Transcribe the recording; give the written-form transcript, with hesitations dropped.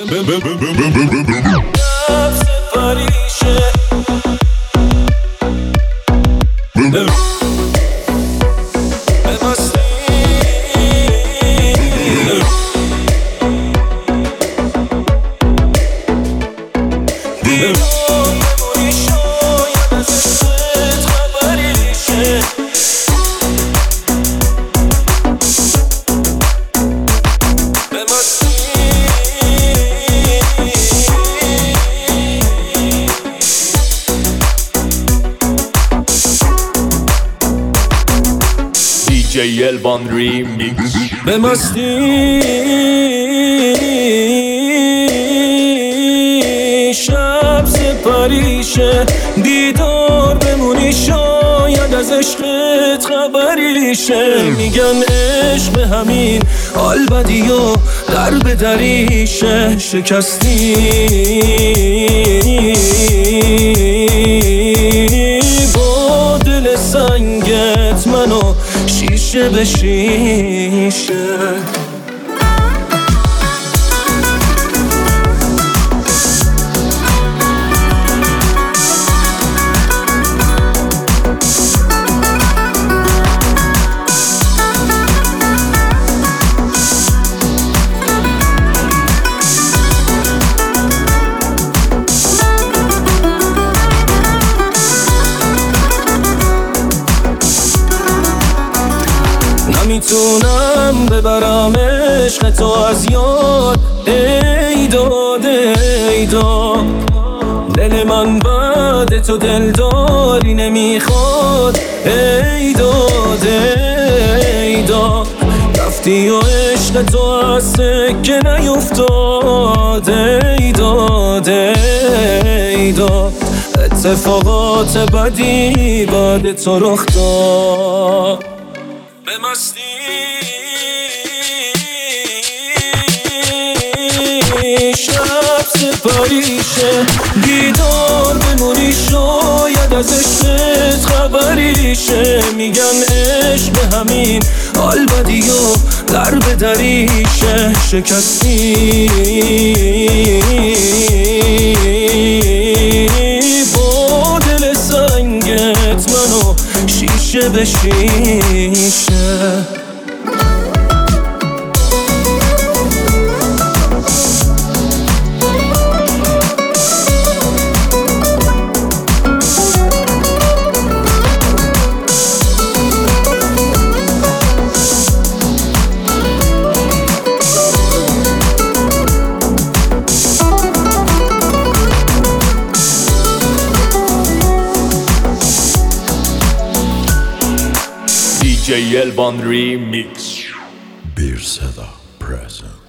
DJ Elvan Remix. به مستی شب سپریشه، دیدار بمونی شاید از عشقت خبریشه. میگن عشق همین حال بدی و در به دریشه. شکستی با دل سنگت منو شیشه به شیشه. نمیتونم ببرم عشق تو از یاد، ای داد ای داد. دل من بعد تو دلداری نمیخواد، ای داد ای داد. رفتی و عشق تو از سکه نیفتاد، ای داد ای داد. اتفاقات بدی بعد تو رخ داد. به مستی شب سپریشه، دیدار بمونی شاید از عشقت خبریشه. میگن عشق همین حال بدی و در به دریشه. شکستی با دل سنگت منو شیشه به شیشه. DJ Elvan Remix. Bir Seda present.